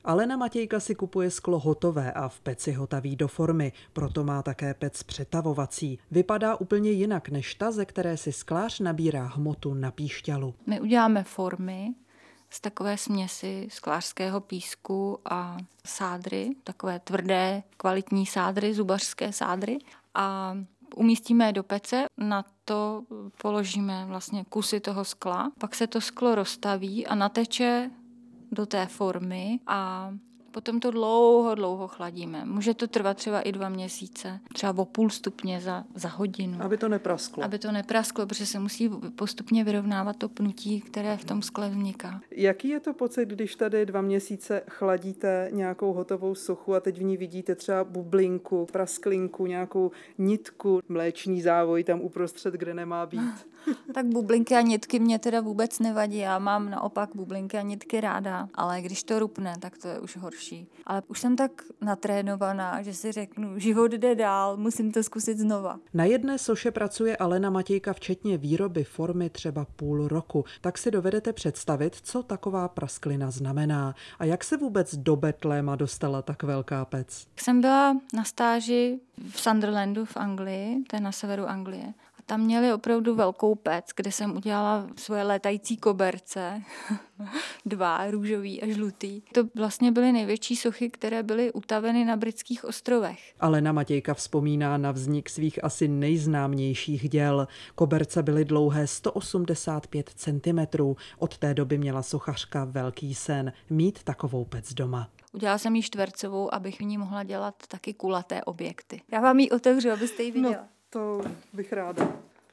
Alena Matějka si kupuje sklo hotové a v peci ho taví do formy, proto má také pec přetavovací. Vypadá úplně jinak než ta, ze které si sklář nabírá hmotu na píšťalu. My uděláme formy z takové směsi sklářského písku a sádry, takové tvrdé, kvalitní sádry, zubařské sádry, a umístíme je do pece, na to položíme vlastně kusy toho skla, pak se to sklo roztaví a nateče do té formy a potom to dlouho chladíme. Může to trvat třeba i 2 měsíce, třeba o půl stupně za hodinu. Aby to neprasklo. Aby to neprasklo, protože se musí postupně vyrovnávat to pnutí, které v tom skle vzniká. Jaký je to pocit, když tady 2 měsíce chladíte nějakou hotovou sochu a teď v ní vidíte třeba bublinku, prasklinku, nějakou nitku, mléčný závoj tam uprostřed, kde nemá být? Tak bublinky a nitky mě teda vůbec nevadí. Já mám naopak bublinky a nitky ráda, ale když to rupne, tak to je už horší. Ale už jsem tak natrénovaná, že si řeknu, život jde dál, musím to zkusit znova. Na jedné soše pracuje Alena Matějka včetně výroby formy třeba půl roku. Tak si dovedete představit, co taková prasklina znamená a jak se vůbec do Betléma dostala tak velká pec. Jsem byla na stáži v Sunderlandu v Anglii, to je na severu Anglie. Tam měli opravdu velkou pec, kde jsem udělala svoje létající koberce, 2, růžový a žlutý. To vlastně byly největší sochy, které byly utaveny na Britských ostrovech. Alena Matějka vzpomíná na vznik svých asi nejznámějších děl. Koberce byly dlouhé 185 cm. Od té doby měla sochařka velký sen mít takovou pec doma. Udělala jsem ji čtvercovou, abych v ní mohla dělat taky kulaté objekty. Já vám ji otevřu, abyste ji viděla. No, to bych ráda.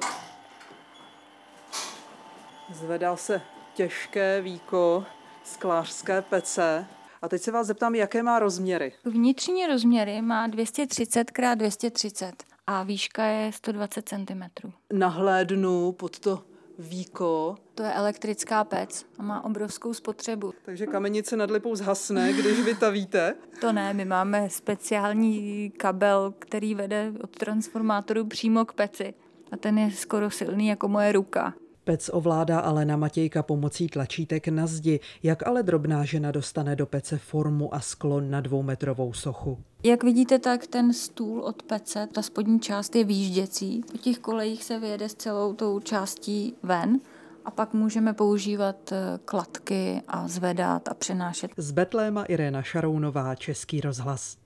Zvedá se těžké víko sklářské pece. A teď se vás zeptám, jaké má rozměry? Vnitřní rozměry má 230 x 230 a výška je 120 cm. Nahlédnu pod to víko. To je elektrická pec a má obrovskou spotřebu. Takže kamenice nad Lipou zhasne, když vy tavíte? To ne, my máme speciální kabel, který vede od transformátoru přímo k peci. A ten je skoro silný jako moje ruka. Pec ovládá Alena Matějka pomocí tlačítek na zdi. Jak ale drobná žena dostane do pece formu a sklo na 2metrovou sochu? Jak vidíte, tak ten stůl od pece, ta spodní část je výjížděcí. Po těch kolejích se vyjede s celou tou částí ven a pak můžeme používat kladky a zvedat a přenášet. Z Betléma Irena Šarounová, Český rozhlas.